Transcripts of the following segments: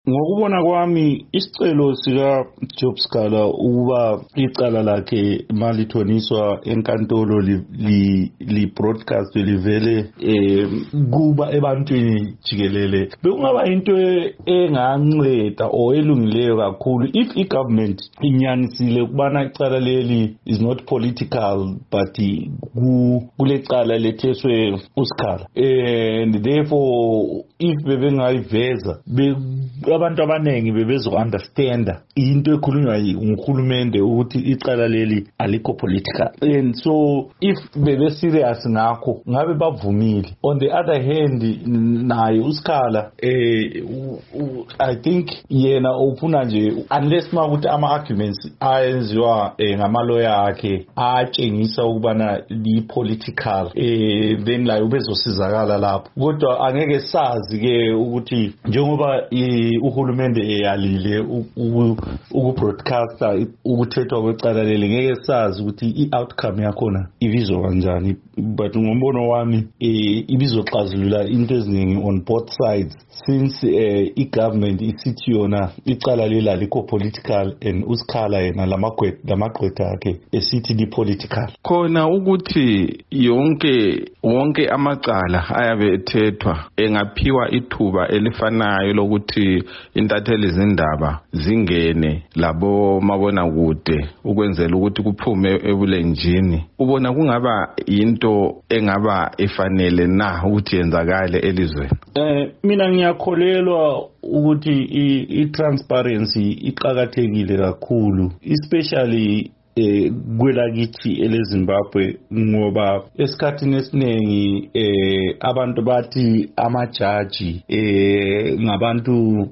Ngokubona kwami isicelo sika Job Skhalla ukuba icala lakhe malithoniswa enkantolo li broadcast livele kuba ebantwini jikelele bekungaba into enganceda o elungileyo kakhulu if igovernment inyanisile kubana icala leli is not political but kulecala letheswe uSkhala and therefore if bebengayiveza abantu abanengi bebezo understanda into ekhulunywa nguhulumende ukuthi icala leli alikho political and so if bebe serious ngakho ngabe bavumile. On the other hand naye uSkhala I think yena ufuna nje unless makuthi ama arguments ayenziwa ngamalawyer akhe atshengisa ukubana li political then la ubezosizakala lapho kodwa angeke sazi ke ukuthi njengoba uhulumende eyalile ukubroadcasta ukuthethwa kwecala leli ngeke sazi ukuthi i-outcome yakhona ibizwa kanjani but ngombono wami ibizoxazulula into eziningi on both sides since i-government isithi yona icala leli alikho political and uSkhala yena lamagqwetha akhe esithi di political khona ukuthi wonke amacala ayabe ethethwa engaphiwa ithuba elifanayo lokuthi intatheli zindaba zingene labo mabona kude ukwenzela ukuthi kuphume ebulenjini ubona kungaba into engaba efanele na ukuthi yenzakale elizweni. Mina ngiyakholelwa ukuthi i-transparency iqhakathekile kakhulu especially kwelakithi eleZimbabwe ngoba esikhathini esiningi abantu bathi amajaji ngabantu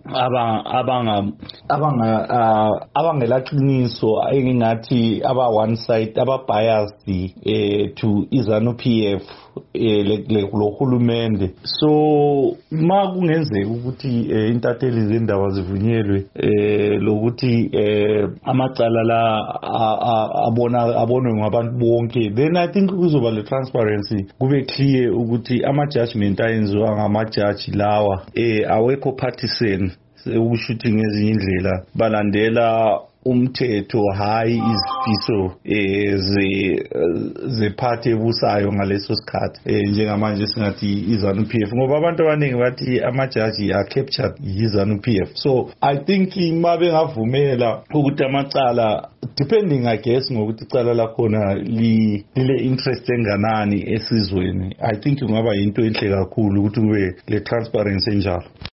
abangelaqiniso engingathi aba one side aba biased to iZANU-PF lo hulumende so makungenzeka ukuthi intatheli zendaba zivunyelwe lokuthi amacala la abonwe ngabantu bonke then I think kuzoba le transparency kube clear ukuthi ama judgment ayenziwa ngamajaji lawa awekho partisan ukushuthi ngezinye indlela balandela umthetho hayi izifiso zephathi ebusayo ngaleso sikhathi njengamanje singathi iZANU-PF ngoba abantu abaningi bathi amajaji are captured yiZANU-PF so I think mabe ngavumela ukuthi amacala depending I guess ngokuthi icala lakhona lile interest enganani esizweni I think kungaba into enhle kakhulu ukuthi kube le transparency enjalo.